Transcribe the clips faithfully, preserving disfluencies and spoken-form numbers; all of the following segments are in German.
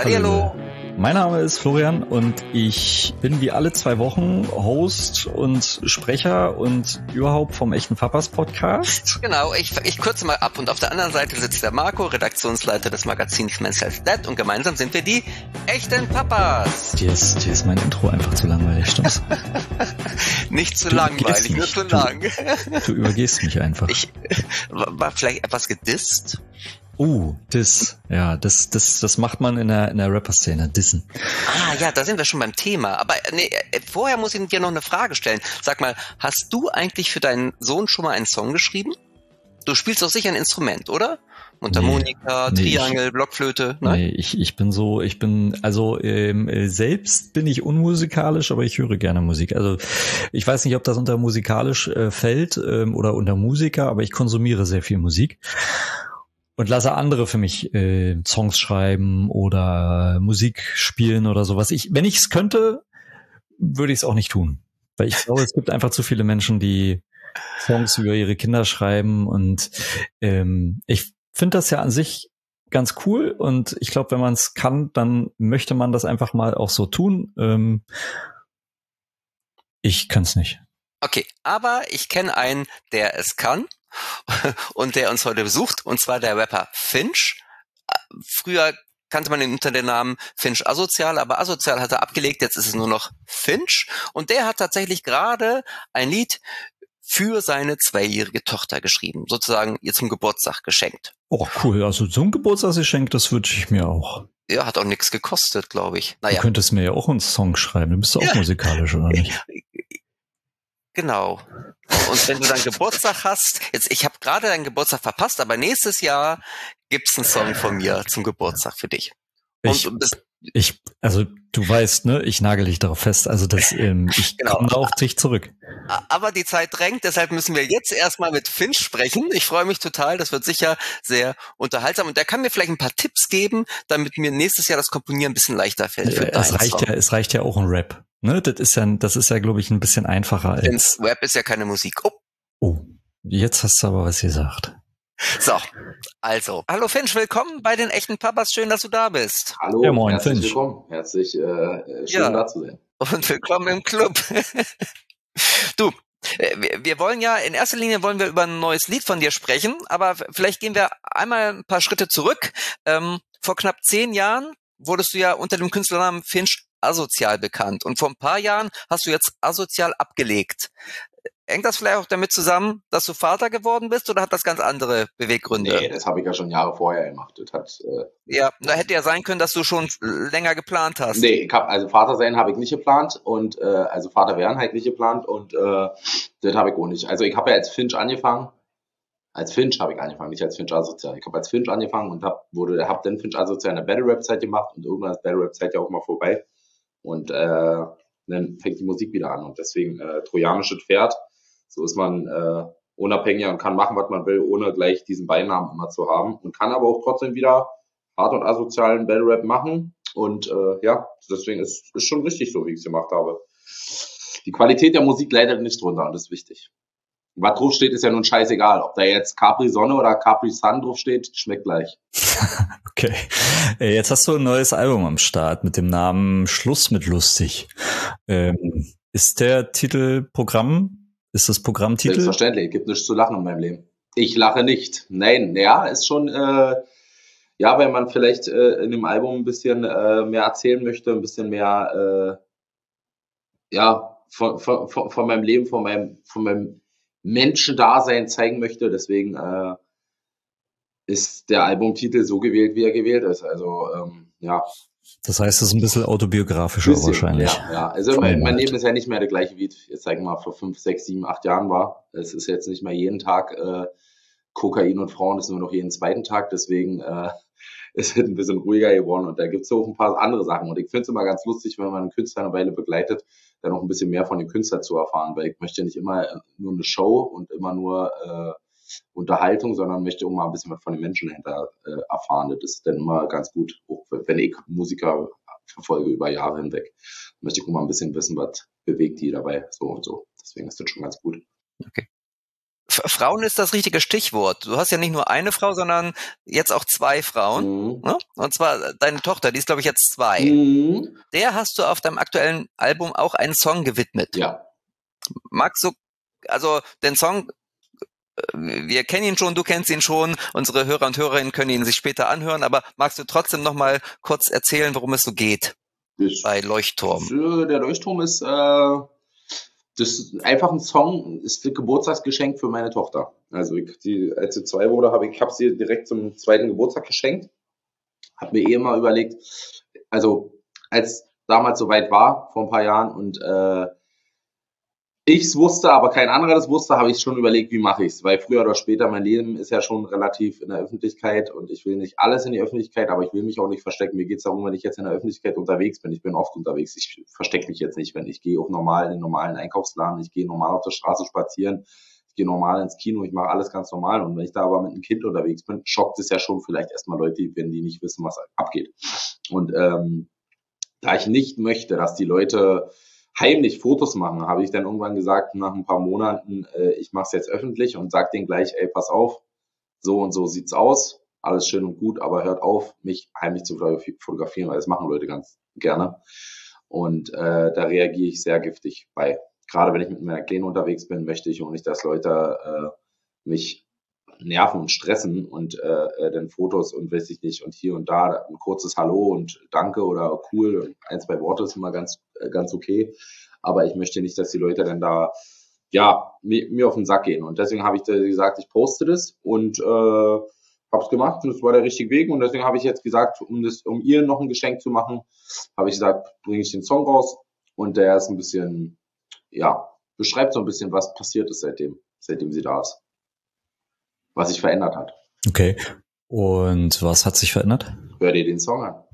Hallihallo. Mein Name ist Florian und ich bin wie alle zwei Wochen Host und Sprecher und überhaupt vom Echten Papas Podcast. Genau, ich, ich kürze mal ab und auf der anderen Seite sitzt der Marco, Redaktionsleiter des Magazins Men's Health Dead und gemeinsam sind wir die Echten Papas. Dir ist, dir ist mein Intro einfach zu langweilig, stimmt's? Nicht zu Du langweilig, übergehst nur mich. zu Du- lang. Du übergehst mich einfach. Ich war vielleicht etwas gedisst. Uh, Diss. Ja, das, das, das macht man in der, in der Rapper-Szene. Dissen. Ah ja, da sind wir schon beim Thema. Aber nee, vorher muss ich dir noch eine Frage stellen. Sag mal, hast du eigentlich für deinen Sohn schon mal einen Song geschrieben? Du spielst doch sicher ein Instrument, oder? Mundharmonika, Nee, nee, Triangel, Blockflöte, ne? Nee, ich, ich bin so, ich bin, also ähm, äh, selbst bin ich unmusikalisch, aber ich höre gerne Musik. Also ich weiß nicht, ob das unter musikalisch äh, fällt ähm, oder unter Musiker, aber ich konsumiere sehr viel Musik und lasse andere für mich äh, Songs schreiben oder Musik spielen oder sowas. Ich, wenn ich es könnte, würde ich es auch nicht tun. Weil ich glaube, es gibt einfach zu viele Menschen, die Songs über ihre Kinder schreiben und ähm, ich finde das ja an sich ganz cool und ich glaube, wenn man es kann, dann möchte man das einfach mal auch so tun. Ähm, ich kann es nicht. Okay, aber ich kenne einen, der es kann und der uns heute besucht, und zwar der Rapper Finch. Früher kannte man ihn unter dem Namen Finch Asozial, aber Asozial hat er abgelegt, jetzt ist es nur noch Finch. Und der hat tatsächlich gerade ein Lied für seine zweijährige Tochter geschrieben, sozusagen ihr zum Geburtstag geschenkt. Oh, cool. Also so ein Geburtstagsgeschenk, das wünsche ich mir auch. Ja, hat auch nichts gekostet, glaube ich. Du Naja, könntest mir ja auch einen Song schreiben. Du bist doch auch Ja. musikalisch, oder nicht? genau. Und wenn du dann Geburtstag hast, jetzt ich habe gerade deinen Geburtstag verpasst, aber nächstes Jahr gibt's einen Song von mir zum Geburtstag für dich. Ich, Und das, ich, also du weißt, ne, ich nagel dich darauf fest. Also das, ähm, ich Genau. komme da auf dich zurück. aber die Zeit drängt, deshalb müssen wir jetzt erstmal mit Finch sprechen. Ich freue mich total, das wird sicher sehr unterhaltsam. Und der kann mir vielleicht ein paar Tipps geben, damit mir nächstes Jahr das Komponieren ein bisschen leichter fällt. Für Äh, Es deinen reicht Song. ja, es reicht ja auch ein Rap. Ne, das ist ja, das ist ja, glaube ich, ein bisschen einfacher Denn als. Rap ist ja keine Musik. Oh, Oh, jetzt hast du aber was gesagt. so, also. Hallo Finch, willkommen bei den Echten Papas. Schön, dass du da bist. Hallo, Ja, moin, herzlich Finch. willkommen. Herzlich äh, äh, schön Ja. da zu sein. Und willkommen im Club. Du, äh, wir, wir wollen ja, in erster Linie wollen wir über ein neues Lied von dir sprechen, aber f- vielleicht gehen wir einmal ein paar Schritte zurück. Ähm, vor knapp zehn Jahren wurdest du ja unter dem Künstlernamen Finch Asozial bekannt und vor ein paar Jahren hast du jetzt Asozial abgelegt. Hängt das vielleicht auch damit zusammen, dass du Vater geworden bist oder hat das ganz andere Beweggründe? Nee, das habe ich ja schon Jahre vorher gemacht. Das hat, äh, Ja, da hätte ja sein können, dass du schon länger geplant hast. nee, ich hab, also Vater sein habe ich nicht geplant und äh, also Vater werden halt nicht geplant und äh, das habe ich auch nicht. Also ich habe ja als Finch angefangen. Als Finch habe ich angefangen, nicht als Finch Asozial. Ich habe als Finch angefangen und habe wurde habe dann Finch Asozial eine Battle Rap Zeit gemacht und irgendwann ist Battle Rap Zeit ja auch mal vorbei und äh, dann fängt die Musik wieder an und deswegen äh, trojanisches Pferd. So ist man äh, unabhängiger und kann machen, was man will, ohne gleich diesen Beinamen immer zu haben und kann aber auch trotzdem wieder hart und asozialen Battle Rap machen und äh, ja, deswegen ist ist schon richtig so, wie ich es gemacht habe. Die Qualität der Musik leidet nicht drunter und das ist wichtig. Was drauf steht, ist ja nun scheißegal. Ob da jetzt Capri Sonne oder Capri Sun drauf steht, schmeckt gleich. Okay. Äh, Jetzt hast du ein neues Album am Start mit dem Namen Schluss mit lustig. Ähm, ist der Titel Programm? Ist das Programmtitel? Selbstverständlich, gibt nichts zu lachen in meinem Leben. Ich lache nicht. Nein, ja, ist schon, äh, ja, wenn man vielleicht äh, in dem Album ein bisschen äh, mehr erzählen möchte, ein bisschen mehr, äh, ja, von, von, von von meinem Leben, von meinem, von meinem Menschendasein zeigen möchte. Deswegen äh, ist der Albumtitel so gewählt, wie er gewählt ist. Also, ähm, ja, Das heißt, es ist ein bisschen autobiografischer bisschen, wahrscheinlich. ja, ja. Also mein, mein Leben ist ja nicht mehr der gleiche, wie es jetzt sagen wir mal vor fünf, sechs, sieben, acht Jahren war. Es ist jetzt nicht mehr jeden Tag äh, Kokain und Frauen, es ist nur noch jeden zweiten Tag. Deswegen äh, ist es ein bisschen ruhiger geworden und da gibt es auch ein paar andere Sachen. Und ich finde es immer ganz lustig, wenn man einen Künstler eine Weile begleitet, dann noch ein bisschen mehr von dem Künstler zu erfahren, weil ich möchte nicht immer nur eine Show und immer nur äh, Unterhaltung, sondern möchte auch mal ein bisschen was von den Menschen dahinter äh, erfahren. Das ist dann immer ganz gut, auch wenn ich Musiker verfolge über Jahre hinweg, möchte ich auch mal ein bisschen wissen, was bewegt die dabei, so und so. Deswegen ist das schon ganz gut. Okay. F- Frauen ist das richtige Stichwort. Du hast ja nicht nur eine Frau, sondern jetzt auch zwei Frauen. Mhm. Ne? Und zwar deine Tochter, die ist, glaube ich, jetzt zwei. Mhm. Der hast du auf deinem aktuellen Album auch einen Song gewidmet. Ja. Magst du, also den Song, äh, wir kennen ihn schon, du kennst ihn schon, unsere Hörer und Hörerinnen können ihn sich später anhören, aber magst du trotzdem nochmal kurz erzählen, worum es so geht Das, bei Leuchtturm? äh, der Leuchtturm ist, äh, das ist einfach ein Song, ist ein Geburtstagsgeschenk für meine Tochter. Also ich, die, als sie zwei wurde, habe ich, ich habe sie direkt zum zweiten Geburtstag geschenkt. Habe mir eh immer überlegt, also als damals soweit war, vor ein paar Jahren, und äh, ich es wusste, aber kein anderer das wusste, habe ich schon überlegt, wie mache ich es. Weil früher oder später, mein Leben ist ja schon relativ in der Öffentlichkeit und ich will nicht alles in die Öffentlichkeit, aber ich will mich auch nicht verstecken. Mir geht es darum, wenn ich jetzt in der Öffentlichkeit unterwegs bin, ich bin oft unterwegs, ich verstecke mich jetzt nicht, wenn ich gehe auch normal in den normalen Einkaufsladen, ich gehe normal auf der Straße spazieren, ich gehe normal ins Kino, ich mache alles ganz normal. Und wenn ich da aber mit einem Kind unterwegs bin, schockt es ja schon vielleicht erstmal Leute, wenn die nicht wissen, was abgeht. Und ähm, da ich nicht möchte, dass die Leute heimlich Fotos machen, habe ich dann irgendwann gesagt, nach ein paar Monaten, äh, ich mache es jetzt öffentlich und sage denen gleich, ey, pass auf, so und so sieht's aus, alles schön und gut, aber hört auf, mich heimlich zu fotografieren, weil das machen Leute ganz gerne. Und äh, da reagiere ich sehr giftig bei. Gerade wenn ich mit meiner Kleinen unterwegs bin, möchte ich auch nicht, dass Leute äh, mich nerven und stressen und äh, dann Fotos und weiß ich nicht und hier und da ein kurzes Hallo und Danke oder cool und ein, zwei Worte ist immer ganz äh, ganz okay, aber ich möchte nicht, dass die Leute dann da ja mir, mir auf den Sack gehen und deswegen habe ich gesagt, ich poste das und äh, habe es gemacht und das war der richtige Weg und deswegen habe ich jetzt gesagt, um das um ihr noch ein Geschenk zu machen, habe ich gesagt, bringe ich den Song raus und der ist ein bisschen, ja, beschreibt so ein bisschen, was passiert ist seitdem, seitdem sie da ist. Was sich verändert hat. Okay. Und was hat sich verändert? Hör dir den Song an.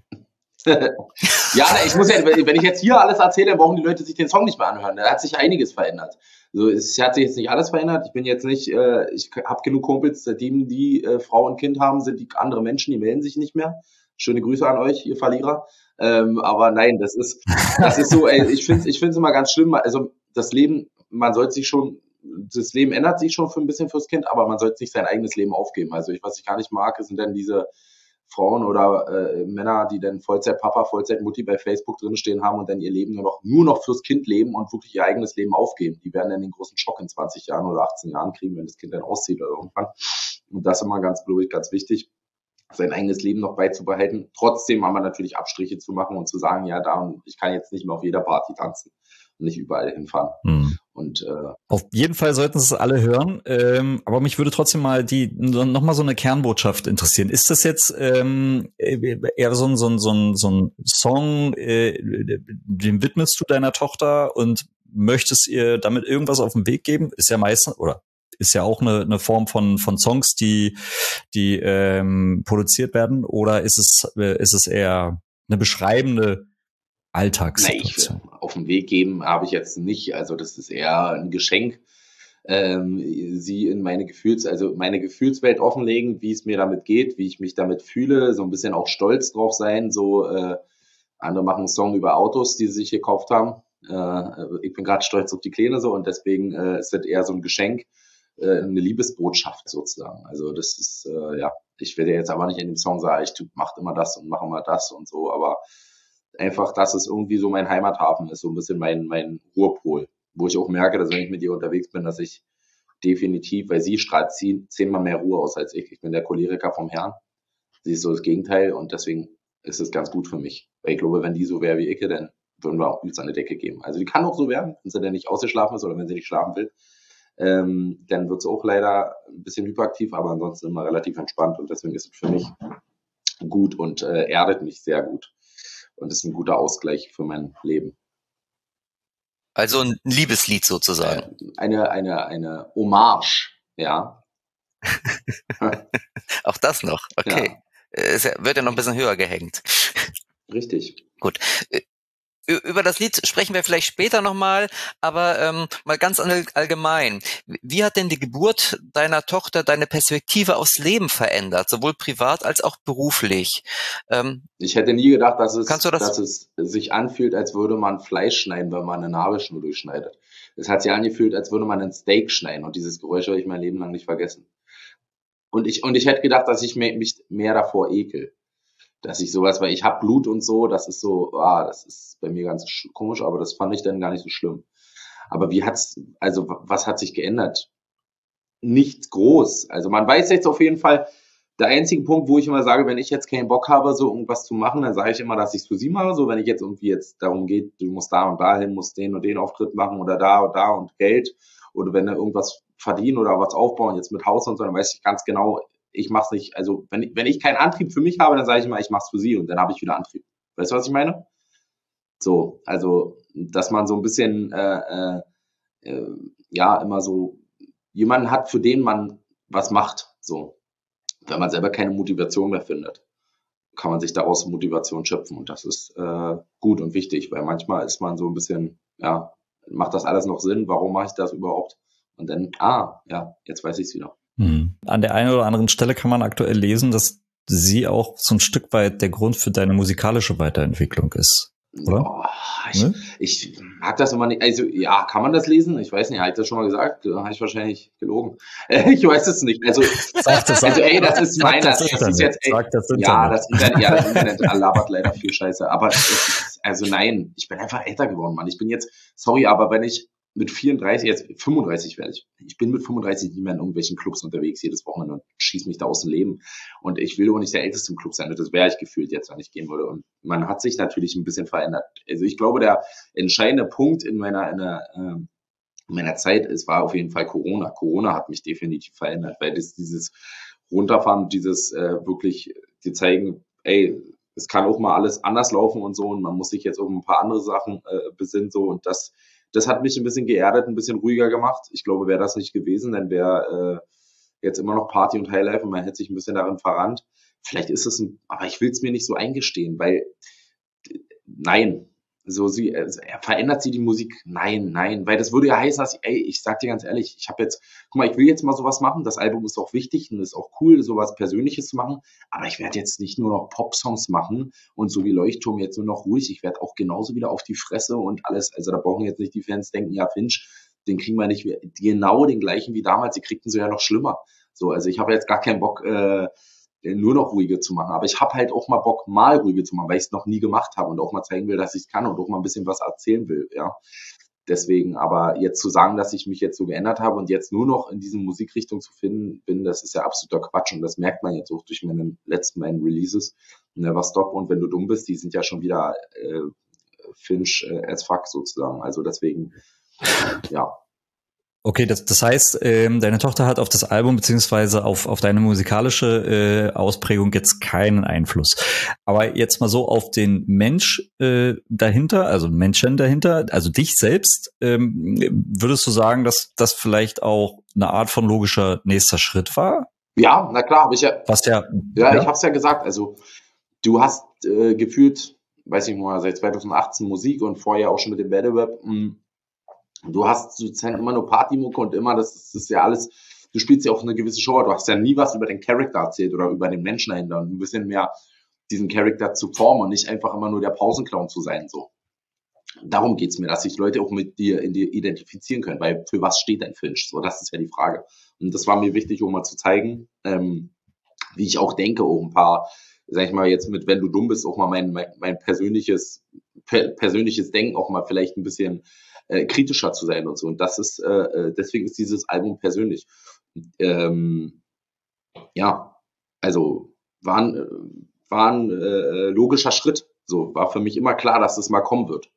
Ja, ich muss ja, wenn ich jetzt hier alles erzähle, dann brauchen die Leute sich den Song nicht mehr anhören. Da hat sich einiges verändert. Also es hat sich jetzt nicht alles verändert. Ich bin jetzt nicht, äh, ich habe genug Kumpels, seitdem die äh, Frau und Kind haben, sind die andere Menschen, die melden sich nicht mehr. Schöne Grüße an euch, ihr Verlierer. Ähm, aber nein, das ist, das ist so, ey, ich finde ich finde es immer ganz schlimm. Also das Leben, man sollte sich schon das Leben ändert sich schon für ein bisschen fürs Kind, aber man sollte nicht sein eigenes Leben aufgeben. Also ich, was ich gar nicht mag, sind dann diese Frauen oder äh, Männer, die dann Vollzeit-Papa, Vollzeit-Mutti bei Facebook drinstehen haben und dann ihr Leben nur noch, nur noch fürs Kind leben und wirklich ihr eigenes Leben aufgeben. Die werden dann den großen Schock in zwanzig Jahren oder achtzehn Jahren kriegen, wenn das Kind dann auszieht oder irgendwann. Und das ist immer ganz, glaube ich, ganz wichtig, sein eigenes Leben noch beizubehalten, trotzdem aber natürlich Abstriche zu machen und zu sagen, ja, da, ich kann jetzt nicht mehr auf jeder Party tanzen und nicht überall hinfahren. Hm. Und äh, auf jeden Fall sollten es alle hören. Ähm, aber mich würde trotzdem mal die noch mal so eine Kernbotschaft interessieren. Ist das jetzt ähm, eher so ein so ein so ein so ein Song, äh, den widmest du deiner Tochter und möchtest ihr damit irgendwas auf den Weg geben? Ist ja meistens oder ist ja auch eine, eine Form von von Songs, die die ähm, produziert werden. Oder ist es äh, ist es eher eine beschreibende Alltagssituation? Nee, auf den Weg geben habe ich jetzt nicht. Also das ist eher ein Geschenk. Ähm, sie in meine Gefühls, also meine Gefühlswelt offenlegen, wie es mir damit geht, wie ich mich damit fühle, so ein bisschen auch stolz drauf sein. So äh, andere machen einen Song über Autos, die sie sich gekauft haben. Äh, ich bin gerade stolz auf die Kleine so und deswegen äh, ist das eher so ein Geschenk, äh, eine Liebesbotschaft sozusagen. Also das ist äh, ja, ich werde jetzt aber nicht in dem Song sagen, ich mach immer das und mach immer das und so, aber einfach, dass es irgendwie so mein Heimathafen ist, so ein bisschen mein, mein Ruhepol, wo ich auch merke, dass wenn ich mit ihr unterwegs bin, dass ich definitiv, weil sie strahlt zehn, zehnmal mehr Ruhe aus als ich. Ich bin der Choleriker vom Herrn. Sie ist so das Gegenteil und deswegen ist es ganz gut für mich. Weil ich glaube, wenn die so wäre wie ich, dann würden wir auch übelst an die Decke geben. Also die kann auch so werden, wenn sie dann nicht ausgeschlafen ist oder wenn sie nicht schlafen will. Ähm, dann wird es auch leider ein bisschen hyperaktiv, aber ansonsten immer relativ entspannt und deswegen ist es für mich gut und äh, erdet mich sehr gut. Und ist ein guter Ausgleich für mein Leben. Also ein Liebeslied sozusagen. Eine, eine, eine Hommage, ja. Auch das noch, okay. Ja. Es wird ja noch ein bisschen höher gehängt. Richtig. Gut. über das Lied sprechen wir vielleicht später nochmal, aber ähm, mal ganz allgemein. Wie hat denn die Geburt deiner Tochter deine Perspektive aufs Leben verändert, sowohl privat als auch beruflich? Ähm, ich hätte nie gedacht, dass es, kannst du das? dass es sich anfühlt, als würde man Fleisch schneiden, wenn man eine Nabelschnur durchschneidet. Es hat sich angefühlt, als würde man ein Steak schneiden, und dieses Geräusch habe ich mein Leben lang nicht vergessen. Und ich, und ich hätte gedacht, dass ich mich mehr davor ekel. Dass ich sowas, weil ich habe Blut und so, das ist so, ah, das ist bei mir ganz komisch, aber das fand ich dann gar nicht so schlimm. Aber wie hat's, also was hat sich geändert? Nichts groß. Also man weiß jetzt auf jeden Fall, der einzige Punkt, wo ich immer sage, wenn ich jetzt keinen Bock habe, so irgendwas zu machen, dann sage ich immer, dass ich es für sie mache. So, wenn ich jetzt irgendwie jetzt darum geht, du musst da und da hin, musst den und den Auftritt machen oder da und da und Geld, oder wenn du irgendwas verdienen oder was aufbauen, jetzt mit Haus und so, dann weiß ich ganz genau, ich mach's nicht, also wenn ich, wenn ich keinen Antrieb für mich habe, dann sage ich immer, ich mach's für sie, und dann habe ich wieder Antrieb. Weißt du, was ich meine? So, also, dass man so ein bisschen, äh, äh, ja, immer so jemanden hat, für den man was macht, so. Wenn man selber keine Motivation mehr findet, kann man sich daraus Motivation schöpfen, und das ist äh, gut und wichtig, weil manchmal ist man so ein bisschen, ja, macht das alles noch Sinn? Warum mache ich das überhaupt? Und dann, ah, ja, jetzt weiß ich es wieder. Hm. An der einen oder anderen Stelle kann man aktuell lesen, dass sie auch so ein Stück weit der Grund für deine musikalische Weiterentwicklung ist, oder? Oh, ich, Ne? ich mag das immer nicht. Also, ja, kann man das lesen? Ich weiß nicht, habe ich das schon mal gesagt? Habe ich wahrscheinlich gelogen. Ich weiß es nicht. Also, Sag das, also ey, das ist sag meiner. das Das Internet. ist jetzt, ey, Sag das ja, Internet. das Internet, ja, das Internet labert leider viel Scheiße. Aber es ist, also nein, ich bin einfach älter geworden, Mann. Ich bin jetzt, sorry, aber wenn ich mit vierunddreißig, jetzt fünfunddreißig werde ich. Ich bin mit fünfunddreißig nicht mehr in irgendwelchen Clubs unterwegs jedes Wochenende und schieße mich da aus dem Leben. Und ich will auch nicht der Älteste im Club sein. Das wäre ich gefühlt jetzt, wenn ich gehen würde. Und man hat sich natürlich ein bisschen verändert. Also ich glaube, der entscheidende Punkt in meiner, in der, in meiner Zeit, es war auf jeden Fall Corona. Corona hat mich definitiv verändert, weil das dieses Runterfahren, dieses äh, wirklich dir zeigen, ey, es kann auch mal alles anders laufen und so, und man muss sich jetzt auf ein paar andere Sachen äh, besinnen, so, und das Das hat mich ein bisschen geerdet, ein bisschen ruhiger gemacht. Ich glaube, wäre das nicht gewesen, dann wäre äh, jetzt immer noch Party und Highlife und man hätte sich ein bisschen darin verrannt. Vielleicht ist es ein, aber ich will es mir nicht so eingestehen, weil nein, so sie äh, verändert sie die Musik? Nein, nein, weil das würde ja heißen, dass ey, ich sag dir ganz ehrlich, ich habe jetzt, guck mal, ich will jetzt mal sowas machen. Das Album ist auch wichtig und ist auch cool, sowas Persönliches zu machen. Aber ich werde jetzt nicht nur noch Pop-Songs machen und so wie Leuchtturm jetzt nur noch ruhig. Ich werde auch genauso wieder auf die Fresse und alles. Also da brauchen jetzt nicht die Fans denken, ja Finch, den kriegen wir nicht mehr, genau den gleichen wie damals. Die kriegten sie ja noch schlimmer. So, also ich habe jetzt gar keinen Bock, äh, nur noch ruhige zu machen. Aber ich habe halt auch mal Bock, mal ruhige zu machen, weil ich es noch nie gemacht habe und auch mal zeigen will, dass ich es kann und auch mal ein bisschen was erzählen will, ja. Deswegen, aber jetzt zu sagen, dass ich mich jetzt so geändert habe und jetzt nur noch in diese Musikrichtung zu finden bin, das ist ja absoluter Quatsch, und das merkt man jetzt auch durch meine letzten beiden Releases, Never Stop und Wenn du dumm bist, die sind ja schon wieder äh, Finch äh, as fuck sozusagen. Also deswegen, ja. Okay, das, das heißt, ähm, deine Tochter hat auf das Album beziehungsweise auf, auf deine musikalische äh, Ausprägung jetzt keinen Einfluss. Aber jetzt mal so auf den Mensch äh, dahinter, also Menschen dahinter, also dich selbst, ähm, würdest du sagen, dass das vielleicht auch eine Art von logischer nächster Schritt war? Ja, na klar, habe ich ja. Was ja, Ja, ja. ich habe es ja gesagt. Also du hast äh, gefühlt, weiß ich mal, seit zweitausendachtzehn Musik und vorher auch schon mit dem Battle Rap. Mh, Du hast sozusagen immer nur Partymucke und immer, das ist, das ist ja alles, du spielst ja auch eine gewisse Show, du hast ja nie was über den Charakter erzählt oder über den Menschen dahinter und ein bisschen mehr diesen Charakter zu formen und nicht einfach immer nur der Pausenclown zu sein, so. Darum geht's mir, dass sich Leute auch mit dir, in dir identifizieren können, weil für was steht ein Finch? So, das ist ja die Frage. Und das war mir wichtig, um mal zu zeigen, ähm, wie ich auch denke, auch ein paar, sag ich mal, jetzt mit Wenn du dumm bist, auch mal mein, mein, mein persönliches, per, persönliches Denken auch mal vielleicht ein bisschen Äh, kritischer zu sein und so. Und das ist, äh, deswegen ist dieses Album persönlich. Ähm, ja, also war ein, war ein äh, logischer Schritt. So, war für mich immer klar, dass es mal kommen wird.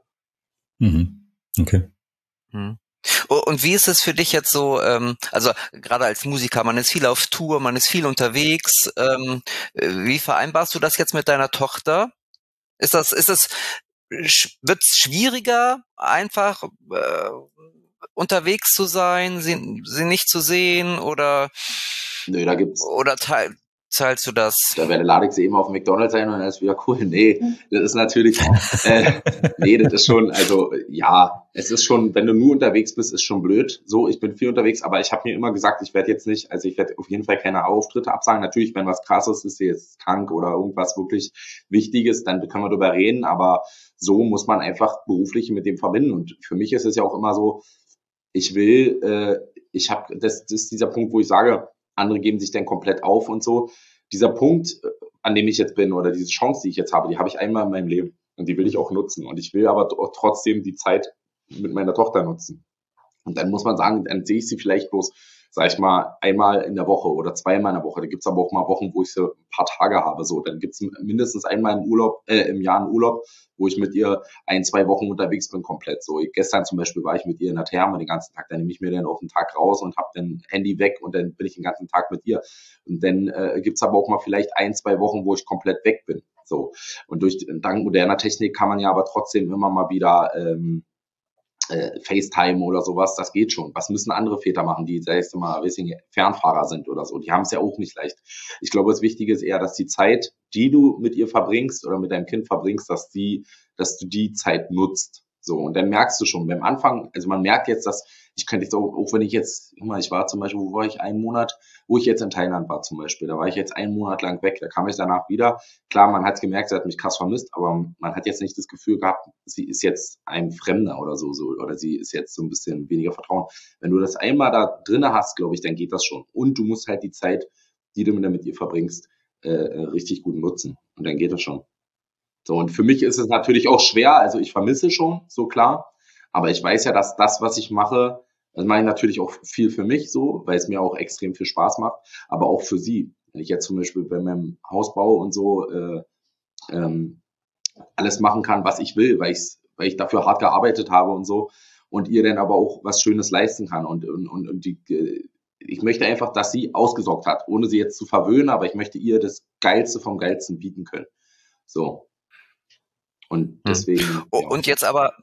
Mhm. Okay. Hm. Und wie ist es für dich jetzt so, ähm, also gerade als Musiker, man ist viel auf Tour, man ist viel unterwegs, ähm, wie vereinbarst du das jetzt mit deiner Tochter? Ist das, ist das, wird es schwieriger, einfach äh, unterwegs zu sein, sie, sie nicht zu sehen oder, Nö, da gibt's oder teil, zahlst du das? Da werde lade ich sie eben auf McDonald's ein und dann ist wieder cool. Nee, das ist natürlich, äh, nee, das ist schon, also ja, es ist schon, wenn du nur unterwegs bist, ist schon blöd. So, ich bin viel unterwegs, aber ich habe mir immer gesagt, ich werde jetzt nicht, also ich werde auf jeden Fall keine Auftritte absagen. Natürlich, wenn was krasses ist, jetzt krank oder irgendwas wirklich Wichtiges, dann können wir darüber reden, aber so muss man einfach beruflich mit dem verbinden. Und für mich ist es ja auch immer so, ich will, äh, ich habe, das, das ist dieser Punkt, wo ich sage, andere geben sich dann komplett auf und so. Dieser Punkt, an dem ich jetzt bin oder diese Chance, die ich jetzt habe, die habe ich einmal in meinem Leben und die will ich auch nutzen. Und ich will aber trotzdem die Zeit mit meiner Tochter nutzen. Und dann muss man sagen, dann sehe ich sie vielleicht bloß, sag ich mal, einmal in der Woche oder zweimal in der Woche. Da gibt's aber auch mal Wochen, wo ich sie ein paar Tage habe. So, dann gibt's mindestens einmal im Urlaub, äh, im Jahr einen Urlaub, wo ich mit ihr ein, zwei Wochen unterwegs bin komplett. So, gestern zum Beispiel war ich mit ihr in der Therme den ganzen Tag. Dann nehme ich mir dann auch einen Tag raus und habe dann Handy weg und dann bin ich den ganzen Tag mit ihr. Und dann äh, gibt's aber auch mal vielleicht ein, zwei Wochen, wo ich komplett weg bin. So, und durch dank moderner Technik kann man ja aber trotzdem immer mal wieder ähm, Äh, FaceTime oder sowas, das geht schon. Was müssen andere Väter machen, die, sag ich mal, weiß ich, Fernfahrer sind oder so? Die haben es ja auch nicht leicht. Ich glaube, das Wichtige ist eher, dass die Zeit, die du mit ihr verbringst oder mit deinem Kind verbringst, dass die, dass du die Zeit nutzt. So, und dann merkst du schon beim Anfang, also man merkt jetzt, dass ich könnte jetzt auch, auch wenn ich jetzt, guck mal, ich war zum Beispiel, wo war ich einen Monat, wo ich jetzt in Thailand war zum Beispiel, da war ich jetzt einen Monat lang weg, da kam ich danach wieder. Klar, man hat gemerkt, sie hat mich krass vermisst, aber man hat jetzt nicht das Gefühl gehabt, sie ist jetzt ein Fremder oder so, so, oder sie ist jetzt so ein bisschen weniger Vertrauen. Wenn du das einmal da drinne hast, glaube ich, dann geht das schon. Und du musst halt die Zeit, die du mit ihr verbringst, äh, richtig gut nutzen. Und dann geht das schon. So, und für mich ist es natürlich auch schwer, also ich vermisse schon, so klar, aber ich weiß ja, dass das, was ich mache, das mache ich natürlich auch viel für mich so, weil es mir auch extrem viel Spaß macht, aber auch für sie. Wenn ich jetzt zum Beispiel bei meinem Hausbau und so äh, ähm, alles machen kann, was ich will, weil ich, weil ich dafür hart gearbeitet habe und so und ihr dann aber auch was Schönes leisten kann und, und, und, und die, ich möchte einfach, dass sie ausgesorgt hat, ohne sie jetzt zu verwöhnen, aber ich möchte ihr das Geilste vom Geilsten bieten können. So. Und deswegen. Hm. Ja. Und jetzt aber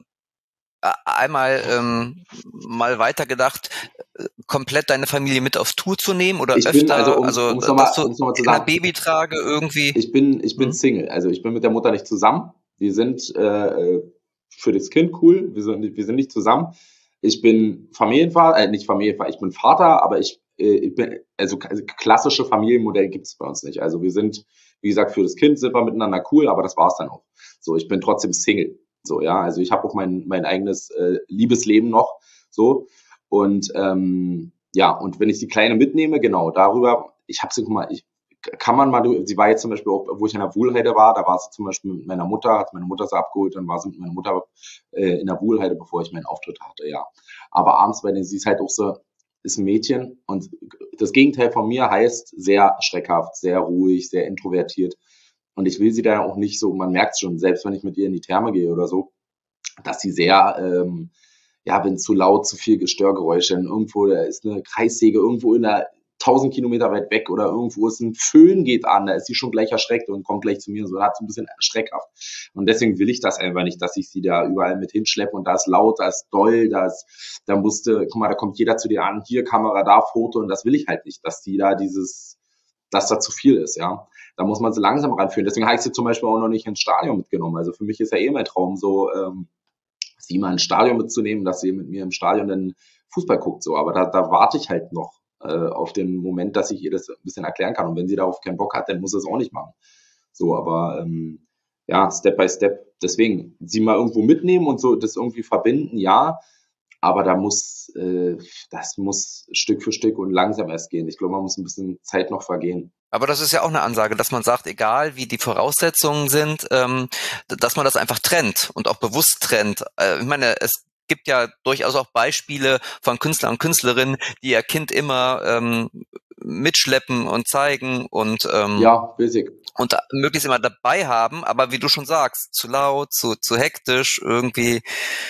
einmal ähm, mal weitergedacht, komplett deine Familie mit auf Tour zu nehmen oder ich öfter, bin, also, um, also um's noch mal, dass du um's noch mal zu in sagen, einer Babytrage irgendwie. Ich bin, ich bin hm. Single, also ich bin mit der Mutter nicht zusammen. Wir sind äh, für das Kind cool, wir sind, wir sind nicht zusammen. Ich bin Familienvater, äh, nicht Familienvater, ich bin Vater, aber ich, äh, ich bin, also, also klassische Familienmodell gibt es bei uns nicht. Also wir sind, wie gesagt, für das Kind sind wir miteinander cool, aber das war's dann auch. So, ich bin trotzdem Single. So, ja, also ich habe auch mein mein eigenes äh, Liebesleben noch. So und ähm, ja, und wenn ich die Kleine mitnehme, genau darüber, ich habe sie, guck mal, ich kann man mal, sie war jetzt zum Beispiel auch, wo ich in der Wuhlheide war, da war sie zum Beispiel mit meiner Mutter, hat meine Mutter sie abgeholt, dann war sie mit meiner Mutter äh, in der Wuhlheide, bevor ich meinen Auftritt hatte, ja. Aber abends, bei denen sie ist halt auch so, ist ein Mädchen und das Gegenteil von mir heißt sehr schreckhaft, sehr ruhig, sehr introvertiert. Und ich will sie da auch nicht so, man merkt schon, selbst wenn ich mit ihr in die Therme gehe oder so, dass sie sehr, ähm, ja, wenn zu laut, zu viel Störgeräusche, irgendwo, da ist eine Kreissäge irgendwo in der tausend Kilometer weit weg oder irgendwo ist ein Föhn geht an, da ist sie schon gleich erschreckt und kommt gleich zu mir, so hat so ein bisschen schreckhaft. Und deswegen will ich das einfach nicht, dass ich sie da überall mit hinschleppe und da ist laut, da ist doll, da ist, da musste, guck mal, da kommt jeder zu dir an, hier Kamera, da Foto und das will ich halt nicht, dass die da dieses, dass da zu viel ist, ja. Da muss man sie langsam ranführen. Deswegen habe ich sie zum Beispiel auch noch nicht ins Stadion mitgenommen. Also für mich ist ja eh mein Traum so, ähm, sie mal ins Stadion mitzunehmen, dass sie mit mir im Stadion dann Fußball guckt, so. Aber da, da warte ich halt noch äh, auf den Moment, dass ich ihr das ein bisschen erklären kann. Und wenn sie darauf keinen Bock hat, dann muss sie es auch nicht machen. So, aber ähm, ja, Step by Step. Deswegen, sie mal irgendwo mitnehmen und so das irgendwie verbinden, ja. Aber da muss, äh, das muss Stück für Stück und langsam erst gehen. Ich glaube, man muss ein bisschen Zeit noch vergehen. Aber das ist ja auch eine Ansage, dass man sagt, egal wie die Voraussetzungen sind, ähm, dass man das einfach trennt und auch bewusst trennt. Äh, ich meine, es gibt ja durchaus auch Beispiele von Künstlern und Künstlerinnen, die ihr Kind immer ähm, mitschleppen und zeigen und ähm, ja, basic. und möglichst immer dabei haben, aber wie du schon sagst, zu laut, zu zu hektisch, irgendwie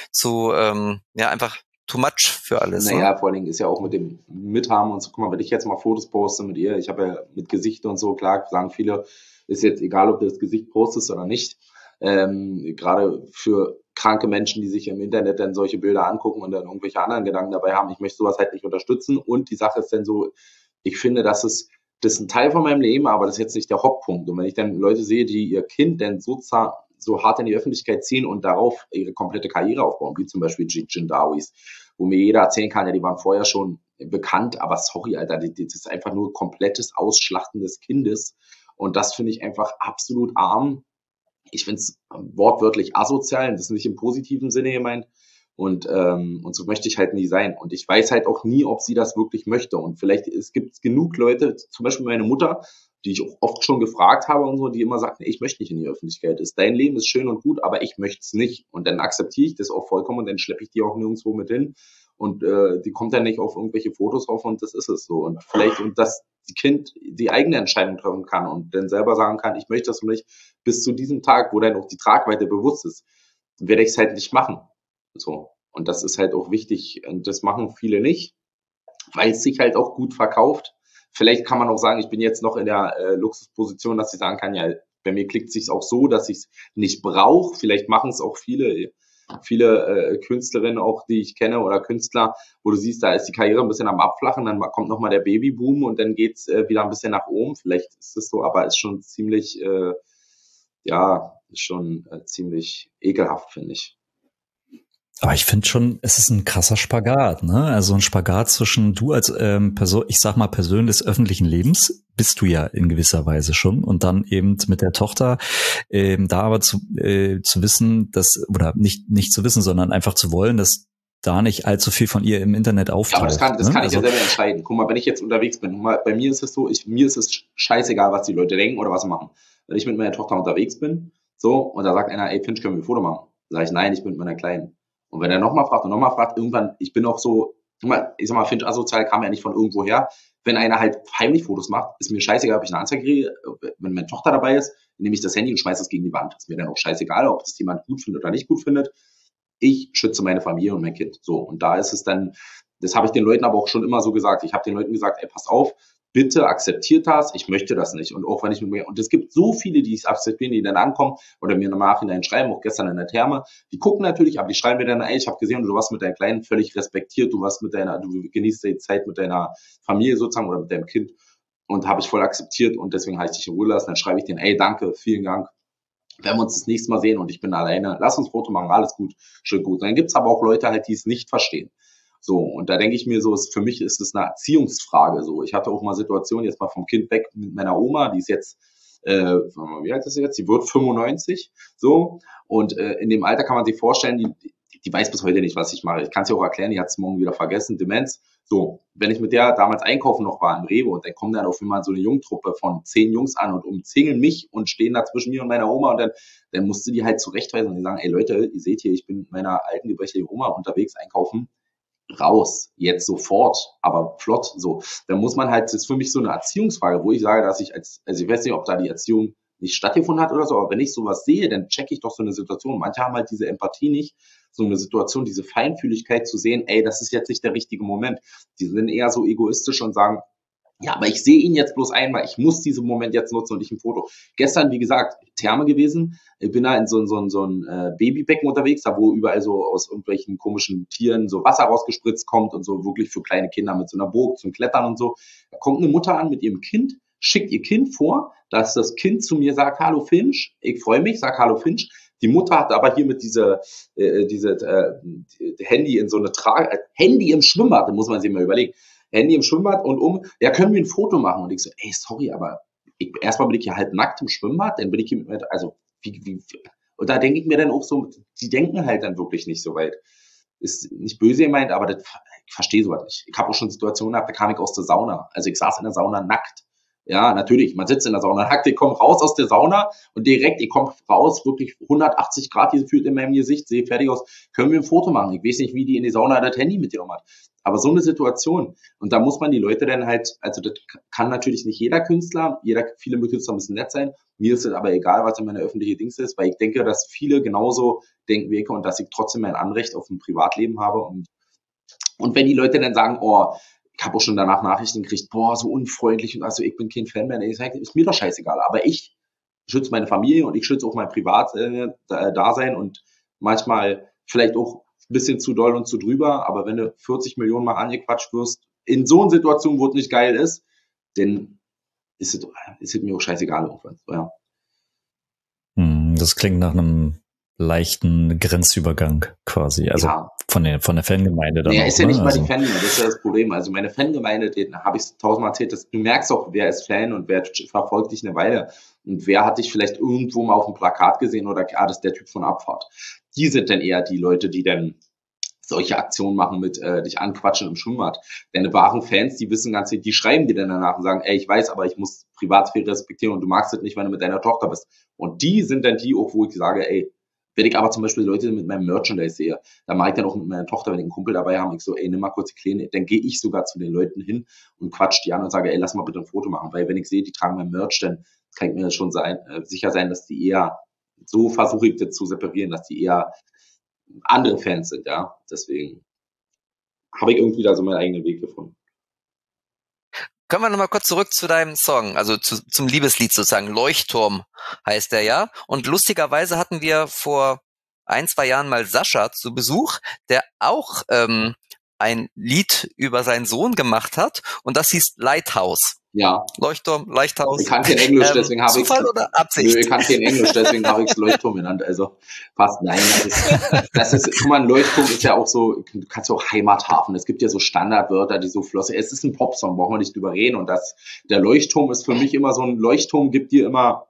zu ähm, ja einfach too much für alles. Naja, ne? vor allen Dingen ist ja auch mit dem Mithaben und so, guck mal, wenn ich jetzt mal Fotos poste mit ihr, ich habe ja mit Gesicht und so, klar, sagen viele, ist jetzt egal, ob du das Gesicht postest oder nicht. Ähm, gerade für kranke Menschen, die sich im Internet dann solche Bilder angucken und dann irgendwelche anderen Gedanken dabei haben, ich möchte sowas halt nicht unterstützen. Und die Sache ist dann so, ich finde, dass es das ist ein Teil von meinem Leben, aber das ist jetzt nicht der Hauptpunkt. Und wenn ich dann Leute sehe, die ihr Kind dann so, so hart in die Öffentlichkeit ziehen und darauf ihre komplette Karriere aufbauen, wie zum Beispiel die Jindawis, wo mir jeder erzählen kann, ja, die waren vorher schon bekannt, aber sorry, Alter, das ist einfach nur komplettes Ausschlachten des Kindes. Und das finde ich einfach absolut arm. Ich finde es wortwörtlich asozial, und das ist nicht im positiven Sinne gemeint. Und, ähm, und so möchte ich halt nie sein. Und ich weiß halt auch nie, ob sie das wirklich möchte. Und vielleicht, es gibt genug Leute, zum Beispiel meine Mutter, die ich auch oft schon gefragt habe und so, die immer sagten, ich möchte nicht in die Öffentlichkeit. Ist dein Leben ist schön und gut, aber ich möchte es nicht. Und dann akzeptiere ich das auch vollkommen und dann schleppe ich die auch nirgendwo mit hin. Und äh, die kommt dann nicht auf irgendwelche Fotos drauf und das ist es so. Und vielleicht, und dass die Kind die eigene Entscheidung treffen kann und dann selber sagen kann, ich möchte das nicht, bis zu diesem Tag, wo dann auch die Tragweite bewusst ist, werde ich es halt nicht machen. So. Und das ist halt auch wichtig. Und das machen viele nicht, weil es sich halt auch gut verkauft. Vielleicht kann man auch sagen, ich bin jetzt noch in der äh, Luxusposition, dass ich sagen kann, ja, bei mir klickt es sich auch so, dass ich es nicht brauche. Vielleicht machen es auch viele, viele äh, Künstlerinnen auch, die ich kenne oder Künstler, wo du siehst, da ist die Karriere ein bisschen am Abflachen, dann kommt nochmal der Babyboom und dann geht's äh, wieder ein bisschen nach oben. Vielleicht ist es so, aber ist schon ziemlich, äh, ja, ist schon äh, ziemlich ekelhaft, finde ich. Aber ich finde schon, es ist ein krasser Spagat, ne? Also ein Spagat zwischen du als ähm, Person, ich sag mal Person des öffentlichen Lebens, bist du ja in gewisser Weise schon, und dann eben mit der Tochter, ähm, da aber zu äh, zu wissen, dass, oder nicht nicht zu wissen, sondern einfach zu wollen, dass da nicht allzu viel von ihr im Internet auftaucht. Ja, aber das kann, das ne? kann ich also, ja selber entscheiden. Guck mal, wenn ich jetzt unterwegs bin, guck mal, bei mir ist es so, ich, mir ist es scheißegal, was die Leute denken oder was sie machen. Wenn ich mit meiner Tochter unterwegs bin, so, und da sagt einer, ey, Finch, können wir ein Foto machen? Dann sage ich, nein, ich bin mit meiner Kleinen. Und wenn er nochmal fragt und nochmal fragt, irgendwann, ich bin auch so, ich sag mal, Finch asozial kam ja nicht von irgendwo her. Wenn einer halt heimlich Fotos macht, ist mir scheißegal, ob ich eine Anzeige kriege. Wenn meine Tochter dabei ist, nehme ich das Handy und schmeiße es gegen die Wand. Ist mir dann auch scheißegal, ob das jemand gut findet oder nicht gut findet. Ich schütze meine Familie und mein Kind. So, und da ist es dann, das habe ich den Leuten aber auch schon immer so gesagt. Ich habe den Leuten gesagt, ey, passt auf, bitte akzeptiert das, ich möchte das nicht. Und auch wenn ich mit mir, und es gibt so viele, die es akzeptieren, die dann ankommen oder mir im Nachhinein schreiben, auch gestern in der Therme, die gucken natürlich, aber die schreiben mir dann, ey, ich habe gesehen, du warst mit deiner Kleinen völlig respektiert, du warst mit deiner, du genießt die Zeit mit deiner Familie sozusagen oder mit deinem Kind, und habe ich voll akzeptiert und deswegen habe ich dich in Ruhe lassen. Dann schreibe ich denen, ey, danke, vielen Dank. Wenn wir uns das nächste Mal sehen und ich bin alleine, lass uns ein Foto machen, alles gut, schön gut. Und dann gibt's aber auch Leute halt, die es nicht verstehen. So, und da denke ich mir so, ist, für mich ist es eine Erziehungsfrage. So, ich hatte auch mal Situationen, jetzt mal vom Kind weg mit meiner Oma, die ist jetzt, äh, wie alt ist sie jetzt? Die wird fünfundneunzig, so. Und äh, in dem Alter kann man sich vorstellen, die, die weiß bis heute nicht, was ich mache. Ich kann es ja auch erklären, die hat es morgen wieder vergessen, Demenz. So, wenn ich mit der damals einkaufen noch war im Rewe und dann kommen dann auf einmal so eine Jungtruppe von zehn Jungs an und umzingeln mich und stehen da zwischen mir und meiner Oma, und dann, dann musste die halt zurechtweisen und die sagen, ey Leute, ihr seht hier, ich bin mit meiner alten gebrechlichen Oma unterwegs einkaufen, raus, jetzt sofort, aber flott, so. Da muss man halt, das ist für mich so eine Erziehungsfrage, wo ich sage, dass ich als, also ich weiß nicht, ob da die Erziehung nicht stattgefunden hat oder so, aber wenn ich sowas sehe, dann checke ich doch so eine Situation. Manche haben halt diese Empathie nicht, so eine Situation, diese Feinfühligkeit zu sehen, ey, das ist jetzt nicht der richtige Moment. Die sind eher so egoistisch und sagen, ja, aber ich sehe ihn jetzt bloß einmal, ich muss diesen Moment jetzt nutzen und nicht ein Foto. Gestern, wie gesagt, Therme gewesen, ich bin da in so, so, so ein äh, Babybecken unterwegs, da wo überall so aus irgendwelchen komischen Tieren so Wasser rausgespritzt kommt und so wirklich für kleine Kinder mit so einer Burg zum Klettern und so. Da kommt eine Mutter an mit ihrem Kind, schickt ihr Kind vor, dass das Kind zu mir sagt, hallo Finch, ich freue mich, sag hallo Finch. Die Mutter hat aber hier mit dieser äh, diese äh, die Handy in so eine Trage, äh, Handy im Schwimmbad, da muss man sich mal überlegen. Handy im Schwimmbad und um, ja, können wir ein Foto machen? Und ich so, ey, sorry, aber ich, erstmal bin ich hier halb nackt im Schwimmbad, dann bin ich hier mit, also, wie, wie, und da denke ich mir dann auch so, die denken halt dann wirklich nicht so weit. Ist nicht böse gemeint, aber das, ich verstehe sowas nicht. Ich habe auch schon Situationen gehabt, da kam ich aus der Sauna. Also ich saß in der Sauna nackt. Ja, natürlich, man sitzt in der Sauna nackt, ich komme raus aus der Sauna und direkt, ich komme raus, wirklich hundertachtzig Grad gefühlt in meinem Gesicht, sehe fertig aus, können wir ein Foto machen? Ich weiß nicht, wie die in die Sauna das Handy mitgenommen hat. Aber so eine Situation, und da muss man die Leute dann halt, also das kann natürlich nicht jeder Künstler, jeder, viele Künstler müssen nett sein, mir ist es aber egal, was in meiner öffentlichen Dings ist, weil ich denke, dass viele genauso denken wie ich und dass ich trotzdem mein Anrecht auf ein Privatleben habe, und, und wenn die Leute dann sagen, oh, ich habe auch schon danach Nachrichten gekriegt, boah, so unfreundlich, und also ich bin kein Fan mehr, ich sage, ist mir doch scheißegal, aber ich schütze meine Familie und ich schütze auch mein Privatdasein, und manchmal vielleicht auch ein bisschen zu doll und zu drüber, aber wenn du vierzig Millionen Mal angequatscht wirst, in so einer Situation, wo es nicht geil ist, dann ist es, ist es mir auch scheißegal irgendwann. So, ja. Das klingt nach einem leichten Grenzübergang quasi, also ja. von der von der Fangemeinde dann. Naja, auch, ist ja ne? nicht mal also. die Fangemeinde, das ist ja das Problem. Also meine Fangemeinde, den habe ich tausendmal erzählt, dass du merkst auch, wer ist Fan und wer verfolgt dich eine Weile und wer hat dich vielleicht irgendwo mal auf dem Plakat gesehen oder ah, das ist der Typ von Abfahrt. Die sind dann eher die Leute, die dann solche Aktionen machen mit äh, dich anquatschen im Schwimmbad. Deine wahren Fans, die wissen ganz, die schreiben dir dann danach und sagen, ey, ich weiß, aber ich muss Privatsphäre respektieren und du magst es nicht, wenn du mit deiner Tochter bist. Und die sind dann die, auch wo ich sage, ey, wenn ich aber zum Beispiel Leute mit meinem Merchandise sehe, dann mache ich dann auch mit meiner Tochter, wenn ich einen Kumpel dabei habe, ich so, ey, nimm mal kurz die Kleine, dann gehe ich sogar zu den Leuten hin und quatsch die an und sage, ey, lass mal bitte ein Foto machen, weil wenn ich sehe, die tragen mein Merch, dann kann ich mir schon sein, äh, sicher sein, dass die eher, so versuche ich das zu separieren, dass die eher andere Fans sind, ja, deswegen habe ich irgendwie da so meinen eigenen Weg gefunden. Können wir nochmal kurz zurück zu deinem Song, also zu, zum Liebeslied sozusagen, Leuchtturm heißt der ja. Und lustigerweise hatten wir vor ein, zwei Jahren mal Sascha zu Besuch, der auch ähm, ein Lied über seinen Sohn gemacht hat und das hieß Lighthouse. Ja. Leuchtturm, Lighthouse. Ich kann kein Englisch, ähm, deswegen habe ich Zufall oder Absicht? Nö, ich kann kein Englisch, deswegen habe ich es Leuchtturm genannt. Also fast nein. Das ist, das ist, guck mal, ein Leuchtturm ist ja auch so, du kannst ja auch Heimathafen. Es gibt ja so Standardwörter, die so flossen. Es ist ein Popsong, brauchen wir nicht drüber reden. Und das, der Leuchtturm ist für mich immer so ein Leuchtturm, gibt dir immer,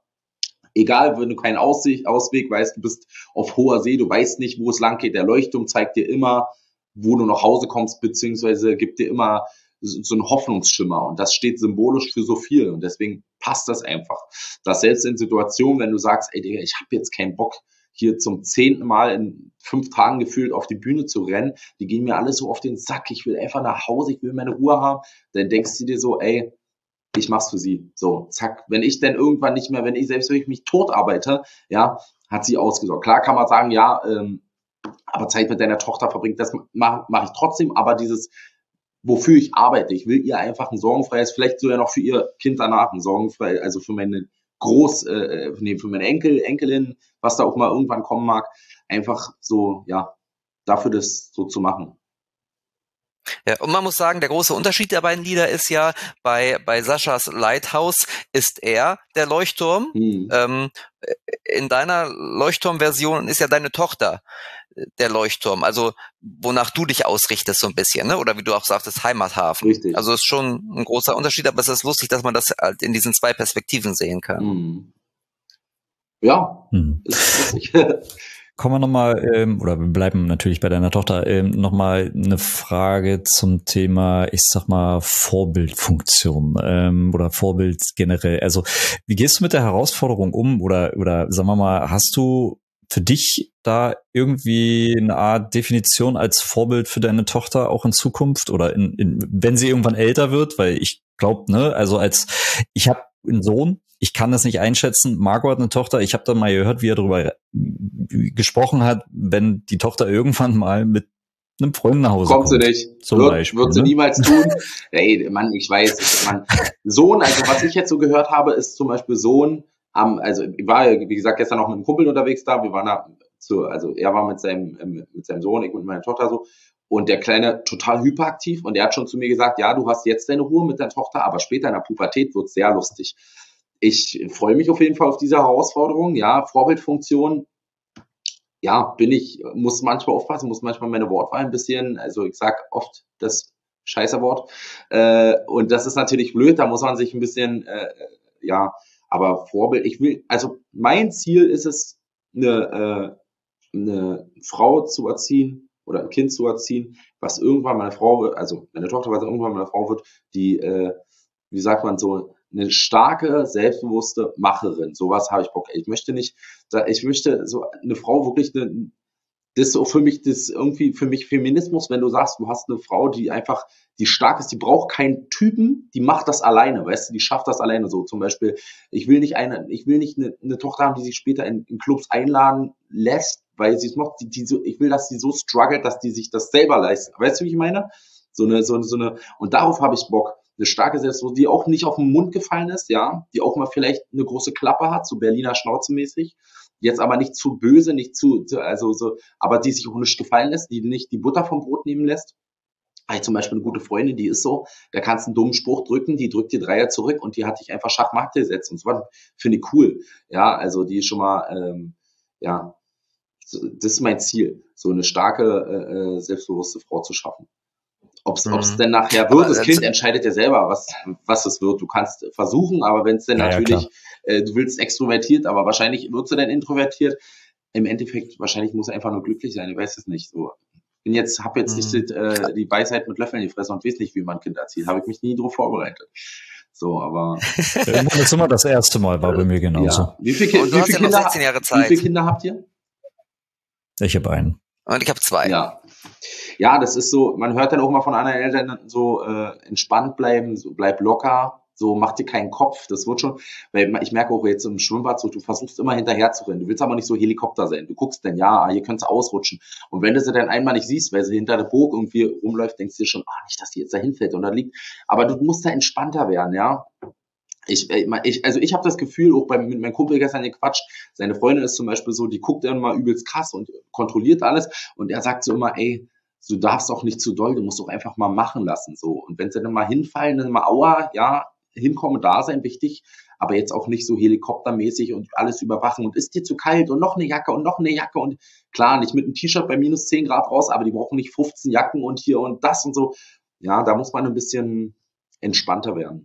egal, wenn du keinen Aussicht, Ausweg weißt, du bist auf hoher See, du weißt nicht, wo es lang geht. Der Leuchtturm zeigt dir immer, wo du nach Hause kommst, beziehungsweise gibt dir immer so ein Hoffnungsschimmer und das steht symbolisch für so viel und deswegen passt das einfach. Dass selbst in Situationen, wenn du sagst, ey Digga, ich habe jetzt keinen Bock, hier zum zehnten Mal in fünf Tagen gefühlt auf die Bühne zu rennen, die gehen mir alle so auf den Sack, ich will einfach nach Hause, ich will meine Ruhe haben, dann denkst du dir so, ey, ich mach's für sie. So, zack. Wenn ich dann irgendwann nicht mehr, wenn ich selbst wenn ich mich tot arbeite, ja, hat sie ausgesorgt. Klar kann man sagen, ja, ähm, aber Zeit mit deiner Tochter verbringt, das mache mach ich trotzdem, aber dieses wofür ich arbeite. Ich will ihr einfach ein sorgenfreies, vielleicht sogar noch für ihr Kind danach ein sorgenfrei, also für meine Groß, äh, nee, für meine Enkel, Enkelin, was da auch mal irgendwann kommen mag, einfach so, ja, dafür das so zu machen. Ja, und man muss sagen, der große Unterschied der beiden Lieder ist ja, bei, bei Saschas Lighthouse ist er der Leuchtturm. Hm. Ähm, in deiner Leuchtturm-Version ist ja deine Tochter der Leuchtturm, also wonach du dich ausrichtest so ein bisschen, ne? Oder wie du auch sagtest, Heimathafen. Richtig. Also ist schon ein großer Unterschied, aber es ist lustig, dass man das halt in diesen zwei Perspektiven sehen kann. Hm. Ja, hm. Ist lustig. Kommen wir nochmal, ähm, oder wir bleiben natürlich bei deiner Tochter, ähm, nochmal eine Frage zum Thema, ich sag mal, Vorbildfunktion ähm, oder Vorbild generell. Also wie gehst du mit der Herausforderung um oder, oder sagen wir mal, hast du für dich da irgendwie eine Art Definition als Vorbild für deine Tochter auch in Zukunft oder in, in wenn sie irgendwann älter wird? Weil ich glaube, ne, also als ich habe einen Sohn, ich kann das nicht einschätzen. Margot hat eine Tochter. Ich habe dann mal gehört, wie er darüber gesprochen hat, wenn die Tochter irgendwann mal mit einem Freund nach Hause kommt. Kommt sie nicht. Zum wird, Beispiel, wird sie ne? niemals tun. Ey, Mann, ich weiß, Mann. Sohn, also was ich jetzt so gehört habe, ist zum Beispiel Sohn, am, also ich war, wie gesagt, gestern noch mit einem Kumpel unterwegs da. Wir waren da zu, also er war mit seinem, mit seinem Sohn, ich mit meiner Tochter so. Und der Kleine total hyperaktiv. Und er hat schon zu mir gesagt, ja, du hast jetzt deine Ruhe mit deiner Tochter, aber später in der Pubertät wird's sehr lustig. Ich freue mich auf jeden Fall auf diese Herausforderung. Ja, Vorbildfunktion. Ja, bin ich, muss manchmal aufpassen, muss manchmal meine Wortwahl ein bisschen, also ich sag oft das scheiße Wort. Äh, und das ist natürlich blöd, da muss man sich ein bisschen, äh, ja, aber Vorbild, ich will, also mein Ziel ist es, eine, äh, eine Frau zu erziehen oder ein Kind zu erziehen, was irgendwann meine Frau wird, also meine Tochter, was irgendwann meine Frau wird, die, äh, wie sagt man so, eine starke, selbstbewusste Macherin. Sowas habe ich Bock. Ich möchte nicht, ich möchte so eine Frau wirklich, eine, das ist so für mich, das irgendwie für mich Feminismus, wenn du sagst, du hast eine Frau, die einfach, die stark ist, die braucht keinen Typen, die macht das alleine, weißt du, die schafft das alleine so. Zum Beispiel, ich will nicht eine, ich will nicht eine, eine Tochter haben, die sich später in, in Clubs einladen lässt, weil sie es macht, die, die so, ich will, dass sie so struggelt, dass die sich das selber leistet. Weißt du, wie ich meine? So eine, so eine, so eine, und darauf habe ich Bock. Eine starke Selbstbewusstsein, die auch nicht auf den Mund gefallen ist, ja, die auch mal vielleicht eine große Klappe hat, so Berliner Schnauze-mäßig, jetzt aber nicht zu böse, nicht zu, also so, aber die sich auch nicht gefallen lässt, die nicht die Butter vom Brot nehmen lässt, habe ich zum Beispiel eine gute Freundin, die ist so, da kannst du einen dummen Spruch drücken, die drückt dir Dreier zurück und die hat dich einfach Schachmatt gesetzt. Und zwar finde ich cool. Ja, also die ist schon mal, ähm, ja, so, das ist mein Ziel, so eine starke, äh, selbstbewusste Frau zu schaffen. Ob es Mhm. denn nachher wird, Aber das das- Kind entscheidet ja selber, was was es wird. Du kannst versuchen, aber wenn es denn Ja, ja, natürlich, äh, du willst extrovertiert, aber wahrscheinlich wird sie dann introvertiert. Im Endeffekt, wahrscheinlich muss er einfach nur glücklich sein, ich weiß es nicht. So, bin jetzt, habe jetzt Mhm. nicht äh, die Weisheit mit Löffeln gefressen und weiß nicht, wie man Kind erzieht. Habe ich mich nie drauf vorbereitet. So, aber Irgendwann ist immer das erste Mal, war bei mir genauso. ja. Wie viele, Und du wie hast viele ja noch Kinder, sechzehn Jahre wie Zeit. viele Kinder habt ihr? Ich habe einen. Und ich habe zwei. Ja. Ja, das ist so, man hört dann auch mal von anderen Eltern so, äh, entspannt bleiben, so, bleib locker, so, mach dir keinen Kopf, das wird schon, weil ich merke auch jetzt im Schwimmbad so, du versuchst immer hinterher zu rennen, du willst aber nicht so Helikopter sein, du guckst dann, ja, hier könnt's ausrutschen, und wenn du sie dann einmal nicht siehst, weil sie hinter der Burg irgendwie rumläuft, denkst du dir schon, ah, nicht, dass die jetzt da hinfällt und da liegt, aber du musst da entspannter werden, ja. Ich, ich, also ich habe das Gefühl, auch beim, mit meinem Kumpel gestern gequatscht, seine Freundin ist zum Beispiel so, die guckt dann mal übelst krass und kontrolliert alles, und er sagt so immer, ey, du darfst auch nicht zu doll, du musst doch einfach mal machen lassen, so. Und wenn sie dann mal hinfallen, dann mal aua, ja, hinkommen, da sein, wichtig, aber jetzt auch nicht so helikoptermäßig und alles überwachen und ist dir zu kalt und noch eine Jacke und noch eine Jacke und klar, nicht mit einem T-Shirt bei minus zehn Grad raus, aber die brauchen nicht fünfzehn Jacken und hier und das und so. Ja, da muss man ein bisschen entspannter werden.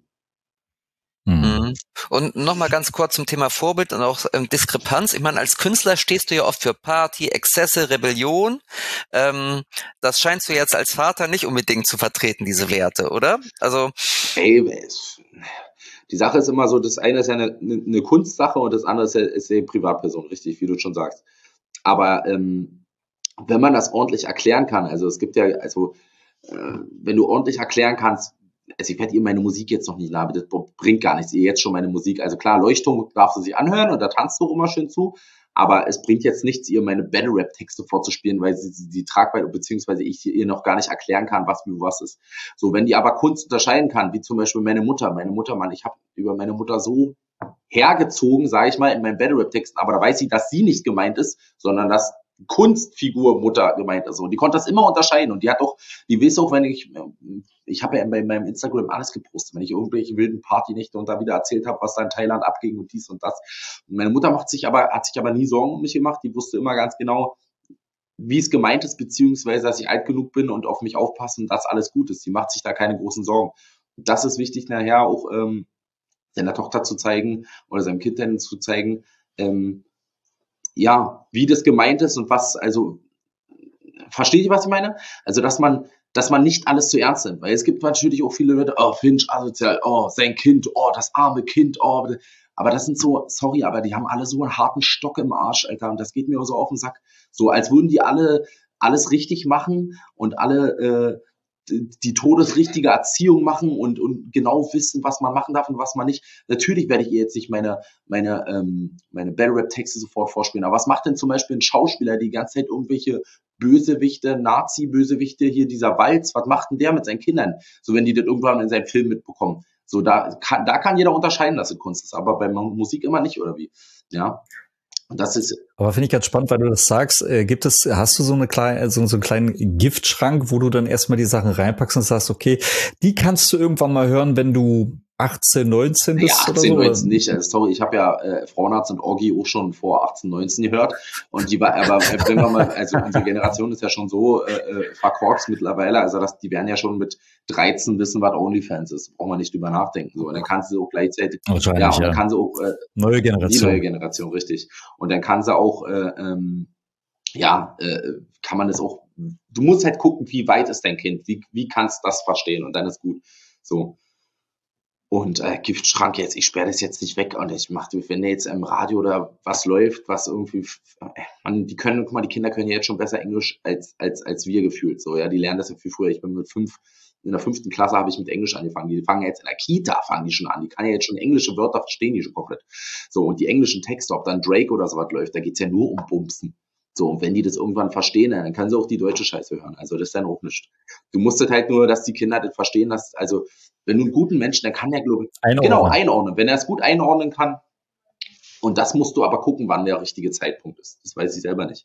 Mhm. Und nochmal ganz kurz zum Thema Vorbild und auch ähm, Diskrepanz. Ich meine, als Künstler stehst du ja oft für Party, Exzesse, Rebellion. Ähm, das scheinst du jetzt als Vater nicht unbedingt zu vertreten, diese Werte, oder? Also Ey, es- die Sache ist immer so, das eine ist ja eine, eine Kunstsache und das andere ist ja, ist ja eine Privatperson, richtig, wie du schon sagst. Aber ähm, wenn man das ordentlich erklären kann, also es gibt ja, also äh, wenn du ordentlich erklären kannst, also ich werde ihr meine Musik jetzt noch nicht nahe, das bringt gar nichts, ihr jetzt schon meine Musik, also klar, Leuchtturm darf sie sich anhören und da tanzt du auch immer schön zu, aber es bringt jetzt nichts, ihr meine Battle-Rap-Texte vorzuspielen, weil sie die Tragweite, beziehungsweise ich ihr noch gar nicht erklären kann, was wie was ist. So, wenn die aber Kunst unterscheiden kann, wie zum Beispiel meine Mutter, meine Mutter, Mann, ich habe über meine Mutter so hergezogen, sage ich mal, in meinen Battle-Rap-Texten, aber da weiß sie, dass sie nicht gemeint ist, sondern dass Kunstfigur Mutter gemeint ist. Und die konnte das immer unterscheiden. Und die hat auch, die weiß auch, wenn ich, ich habe ja bei meinem Instagram alles gepostet, wenn ich irgendwelche wilden Partynächte und da wieder erzählt habe, was da in Thailand abging und dies und das. Und meine Mutter macht sich aber, hat sich aber nie Sorgen um mich gemacht. Die wusste immer ganz genau, wie es gemeint ist, beziehungsweise, dass ich alt genug bin und auf mich aufpassen, dass alles gut ist. Die macht sich da keine großen Sorgen. Das ist wichtig, nachher auch ähm, seiner Tochter zu zeigen oder seinem Kind dann zu zeigen, ähm, ja, wie das gemeint ist und was, also, versteht ihr, was ich meine? Also, dass man, dass man nicht alles zu ernst nimmt, weil es gibt natürlich auch viele Leute, oh, Finch, asozial, oh, sein Kind, oh, das arme Kind, oh, aber das sind so, sorry, aber die haben alle so einen harten Stock im Arsch, Alter, und das geht mir so auf den Sack, so, als würden die alle alles richtig machen und alle, äh, die todesrichtige Erziehung machen und, und genau wissen, was man machen darf und was man nicht. Natürlich werde ich ihr jetzt nicht meine, meine, ähm, meine Battle-Rap-Texte sofort vorspielen. Aber was macht denn zum Beispiel ein Schauspieler, der die ganze Zeit irgendwelche Bösewichte, Nazi-Bösewichte, hier dieser Walz, was macht denn der mit seinen Kindern? So, wenn die das irgendwann in seinem Film mitbekommen. So, da kann, da kann jeder unterscheiden, dass es Kunst ist, aber bei Musik immer nicht, oder wie? Ja. Und das ist. Aber finde ich ganz spannend, weil du das sagst. Äh, gibt es, hast du so eine kleine, so, so einen kleinen Giftschrank, wo du dann erstmal die Sachen reinpackst und sagst, okay, die kannst du irgendwann mal hören, wenn du achtzehn, neunzehn bist, ja, oder achtzehn, so? neunzehn nicht. Also, sorry, ich habe ja äh, Frauenarzt und Orgi auch schon vor achtzehn, neunzehn gehört. Und die war, aber wenn wir mal, also unsere Generation ist ja schon so äh, verkorkst mittlerweile, also das, die werden ja schon mit dreizehn wissen, was OnlyFans ist. Braucht man nicht drüber nachdenken. So, und dann kann sie auch gleichzeitig, Wahrscheinlich, ja, und dann ja. kann sie auch äh, Neue die Generation. neue Generation, richtig. Und dann kann sie auch, äh, ähm, ja, äh, kann man das auch, du musst halt gucken, wie weit ist dein Kind, wie, wie kannst du das verstehen und dann ist gut. So. Und äh, Giftschrank jetzt, ich sperre das jetzt nicht weg und ich mache, wenn jetzt im Radio oder was läuft, was irgendwie, äh, man, die können, guck mal, die Kinder können ja jetzt schon besser Englisch als als als wir gefühlt, so, ja, die lernen das ja viel früher. Ich bin mit fünf, in der fünften Klasse habe ich mit Englisch angefangen. Die fangen jetzt in der Kita, fangen die schon an. Die kann ja jetzt schon englische Wörter verstehen, die schon komplett. So, und die englischen Texte, ob dann Drake oder sowas läuft, da geht's ja nur um Bumsen. So, und wenn die das irgendwann verstehen, dann können sie auch die deutsche Scheiße hören. Also das ist dann auch nicht. Du musst halt nur, dass die Kinder das verstehen, dass, also wenn du einen guten Menschen, dann kann der, glaube ich, Einordnen. genau, einordnen. Wenn er es gut einordnen kann, und das musst du aber gucken, wann der richtige Zeitpunkt ist. Das weiß ich selber nicht.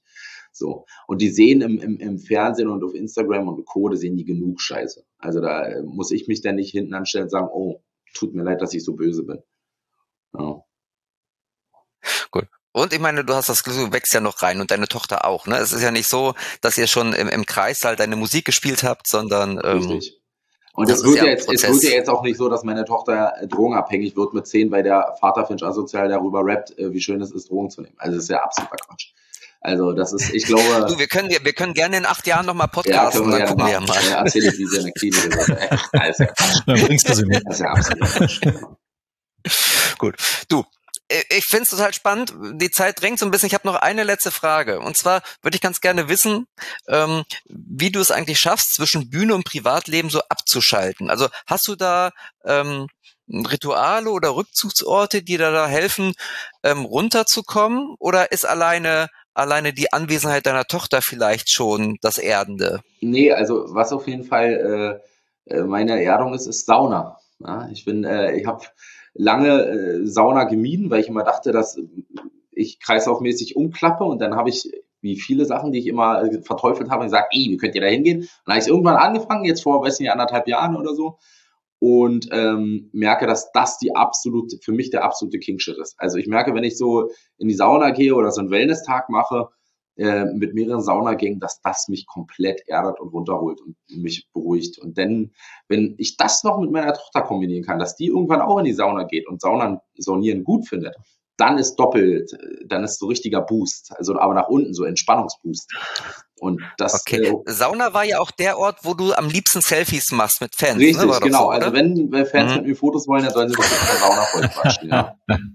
So. Und die sehen im, im, im Fernsehen und auf Instagram und Co., da sehen die genug Scheiße. Also da äh, muss ich mich dann nicht hinten anstellen und sagen, oh, tut mir leid, dass ich so böse bin. Ja. Gut. Und ich meine, du hast das Glück, du wächst ja noch rein und deine Tochter auch, ne? Es ist ja nicht so, dass ihr schon im, im Kreis halt deine Musik gespielt habt, sondern ähm, Richtig. Und es wird, ja jetzt, es wird ja jetzt auch nicht so, dass meine Tochter drogenabhängig wird mit zehn, weil der Vater Finch asozial darüber rappt, wie schön es ist, Drogen zu nehmen. Also das ist ja absoluter Quatsch. Also das ist, ich glaube... Du, wir können, wir können gerne in acht Jahren nochmal podcasten. Ja, können wir gerne machen. Ja, erzähl ich, wie sie in der Klinik ist. Das ist ja Quatsch. Dann bringst du sie mit. Das ist ja absolut Quatsch. Gut. Du, ich finde es total spannend. Die Zeit drängt so ein bisschen. Ich habe noch eine letzte Frage. Und zwar würde ich ganz gerne wissen, ähm, wie du es eigentlich schaffst, zwischen Bühne und Privatleben so abzuschalten. Also hast du da ähm, Rituale oder Rückzugsorte, die da, da helfen, ähm, runterzukommen? Oder ist alleine alleine die Anwesenheit deiner Tochter vielleicht schon das Erdende? Nee, also was auf jeden Fall äh, meine Erdung ist, ist Sauna. Ja, ich bin, äh, ich habe lange äh, Sauna gemieden, weil ich immer dachte, dass ich kreislaufmäßig umklappe und dann habe ich, wie viele Sachen, die ich immer äh, verteufelt habe, gesagt, ey, wie könnt ihr da hingehen? Und dann habe ich irgendwann angefangen, jetzt vor, weiß nicht, anderthalb Jahren oder so und ähm, merke, dass das die absolute, für mich der absolute King-Shit ist. Also ich merke, wenn ich so in die Sauna gehe oder so einen Wellness-Tag mache, äh, mit mehreren Saunagängen, dass das mich komplett erdet und runterholt und mich beruhigt. Und dann, wenn ich das noch mit meiner Tochter kombinieren kann, dass die irgendwann auch in die Sauna geht und Saunan, Saunieren gut findet, dann ist doppelt, dann ist so richtiger Boost, also aber nach unten, so Entspannungsboost. Und das, okay. Äh, Sauna war ja auch der Ort, wo du am liebsten Selfies machst mit Fans. Richtig, ne? War genau. So, also wenn Fans mhm. mit mir Fotos wollen, dann sollen sie das in der Sauna voll quatschen, ja.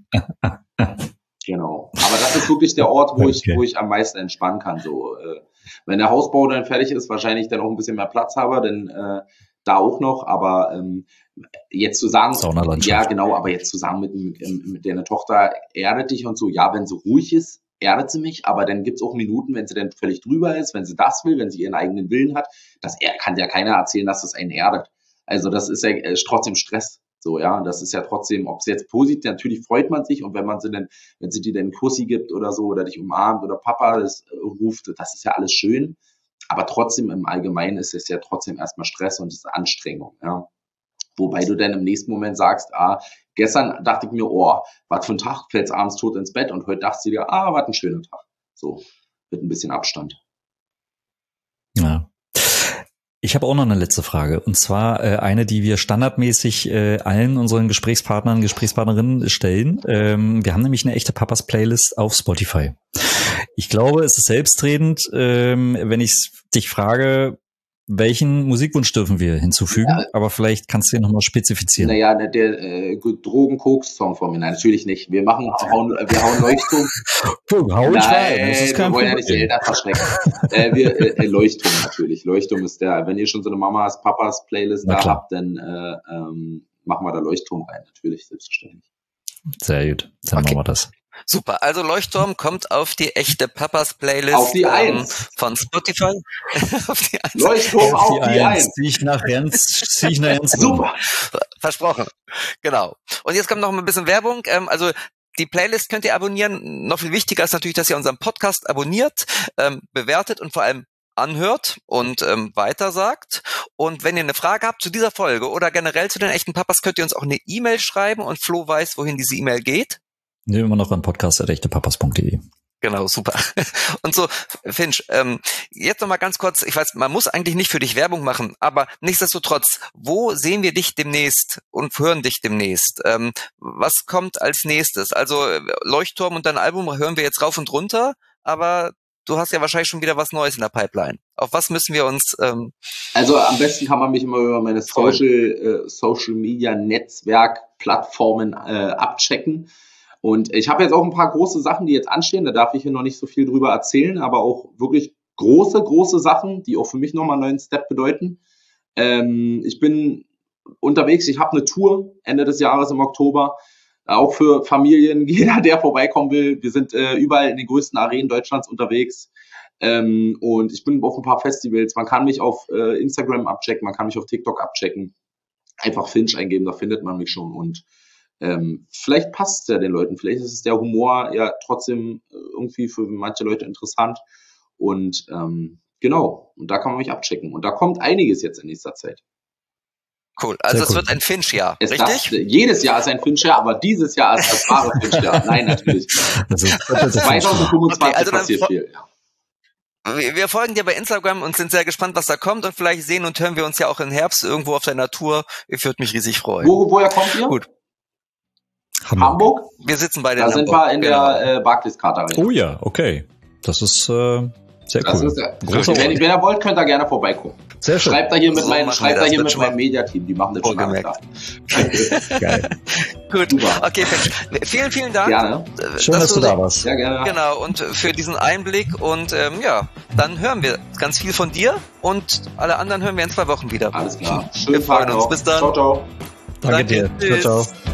Genau. Aber das ist wirklich der Ort, wo ich, okay. wo ich am meisten entspannen kann. So, äh, wenn der Hausbau dann fertig ist, wahrscheinlich dann auch ein bisschen mehr Platz habe, denn äh, da auch noch. Aber ähm, jetzt zu sagen, ja genau, aber jetzt zu sagen mit, mit, mit deiner Tochter erdet dich und so, ja, wenn sie ruhig ist, erdet sie mich, aber dann gibt's auch Minuten, wenn sie dann völlig drüber ist, wenn sie das will, wenn sie ihren eigenen Willen hat, das kann ja keiner erzählen, dass das einen erdet. Also das ist ja ist trotzdem Stress. So, ja, und das ist ja trotzdem, ob es jetzt positiv, natürlich freut man sich und wenn man sie dann, wenn sie dir dann einen Kussi gibt oder so oder dich umarmt oder Papa das äh, ruft, das ist ja alles schön, aber trotzdem im Allgemeinen ist es ja trotzdem erstmal Stress und es ist Anstrengung, ja. Wobei du dann im nächsten Moment sagst, ah, gestern dachte ich mir, oh, was für ein Tag, fällst abends tot ins Bett und heute dachte ich dir, ah, was ein schöner Tag. So, mit ein bisschen Abstand. Ja. Ich habe auch noch eine letzte Frage und zwar äh, eine, die wir standardmäßig äh, allen unseren Gesprächspartnern, Gesprächspartnerinnen stellen. Ähm, wir haben nämlich eine echte Papas-Playlist auf Spotify. Ich glaube, es ist selbstredend, ähm, wenn ich dich frage, welchen Musikwunsch dürfen wir hinzufügen? Ja. Aber vielleicht kannst du ihn nochmal spezifizieren. Naja, der, der äh, Drogen-Koks-Song von mir. Nein, natürlich nicht. Wir machen, hauen, wir hauen Leuchtturm. Hau ich rein. Das ist kein wir wollen Problem. Ja nicht die Eltern verschrecken. äh, wir, äh, Leuchtturm natürlich. Leuchtturm ist der, wenn ihr schon so eine Mamas, Papas Playlist da habt, dann äh, ähm, machen wir da Leuchtturm rein. Natürlich, selbstverständlich. Sehr gut. Dann okay. machen wir das. Super, also Leuchtturm kommt auf die echte Papas Playlist auf die Eins. Ähm, von Spotify. Auf die Eins. Leuchtturm auf, auf die, die Eins. Zieh ich nach Jens, zieh ich nach Jens. Super. Versprochen. Genau. Und jetzt kommt noch ein bisschen Werbung. Ähm, also die Playlist könnt ihr abonnieren. Noch viel wichtiger ist natürlich, dass ihr unseren Podcast abonniert, ähm, bewertet und vor allem anhört und ähm, weitersagt. Und wenn ihr eine Frage habt zu dieser Folge oder generell zu den echten Papas, könnt ihr uns auch eine E-Mail schreiben und Flo weiß, wohin diese E-Mail geht. Nee, immer noch an podcast at echtepapas punkt de. Genau, super. Und so, Finch, ähm, jetzt nochmal ganz kurz, ich weiß, man muss eigentlich nicht für dich Werbung machen, aber nichtsdestotrotz, wo sehen wir dich demnächst und hören dich demnächst? Ähm, was kommt als nächstes? Also Leuchtturm und dein Album hören wir jetzt rauf und runter, aber du hast ja wahrscheinlich schon wieder was Neues in der Pipeline. Auf was müssen wir uns... Ähm, also am besten kann man mich immer über meine Social, äh, Social Media Netzwerk Plattformen äh, abchecken. Und ich habe jetzt auch ein paar große Sachen, die jetzt anstehen. Da darf ich hier noch nicht so viel drüber erzählen, aber auch wirklich große, große Sachen, die auch für mich nochmal einen neuen Step bedeuten. Ähm, ich bin unterwegs. Ich habe eine Tour Ende des Jahres im Oktober. Auch für Familien, jeder, der vorbeikommen will. Wir sind äh, überall in den größten Arenen Deutschlands unterwegs. Ähm, und ich bin auf ein paar Festivals. Man kann mich auf äh, Instagram abchecken, man kann mich auf TikTok abchecken. Einfach Finch eingeben, da findet man mich schon. Und Ähm, vielleicht passt es ja den Leuten, vielleicht ist es der Humor ja trotzdem irgendwie für manche Leute interessant Und ähm, genau, und da kann man mich abchecken. Und da kommt einiges jetzt in nächster Zeit. Cool, also Sehr es cool. wird ein Finch-Jahr, Es richtig? Das, jedes Jahr ist ein Finch-Jahr, aber dieses Jahr ist das wahre Finch-Jahr. Nein, natürlich. Also, zwanzig fünfundzwanzig Okay, also dann passiert fo- viel. Ja. Wir wir folgen dir bei Instagram und sind sehr gespannt, was da kommt und vielleicht sehen und hören wir uns ja auch im Herbst irgendwo auf deiner Tour. Ich würde mich riesig freuen. Wo, woher kommt ihr? Gut. Hamburg. Hamburg? Wir sitzen beide Da in sind Hamburg. wir in Genau. der äh, Barclays-Card Arena. Oh ja, okay. Das ist äh, sehr Das cool. ist, äh, Großer wenn, Ort. wenn ihr wollt, könnt ihr gerne vorbeikommen. Sehr schön. Schreibt da hier mit, So mein, machen schreibt wir da das. hier Wird mit schon meinem mal Mediateam. Die machen das schon alles vorgemerkt. klar. Geil. Gut, Super. okay, Finch. Vielen, vielen Dank. Gerne. äh, Schön, dass du da warst. Sehr gerne. Genau, und für diesen Einblick und ähm, ja, dann hören wir ganz viel von dir und alle anderen hören wir in zwei Wochen wieder. Alles klar. Wir Schönen freuen Tag uns. noch. Bis dann. Ciao, ciao. Danke Danke. dir. Ciao, Tschüss. ciao.